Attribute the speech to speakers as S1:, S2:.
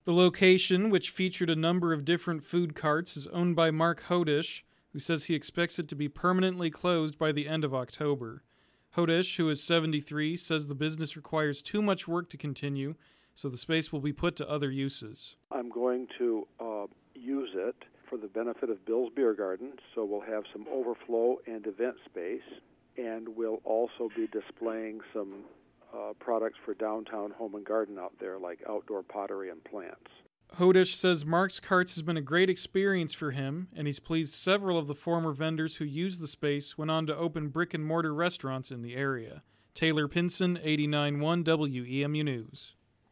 S1: The location, which featured a number of different food carts, is owned by Mark Hodish, who says he expects it to be permanently closed by the end of October. Hodish, who is 73, says the business requires too much work to continue, so the space will be put to other uses.
S2: I'm going to use it for the benefit of Bill's Beer Garden, so we'll have some overflow and event space, and we'll also be displaying some products for downtown home and garden out there, like outdoor pottery and plants.
S1: Hodish says Mark's Carts has been a great experience for him, and he's pleased several of the former vendors who used the space went on to open brick-and-mortar restaurants in the area. Taylor Pinson, 89.1 WEMU News.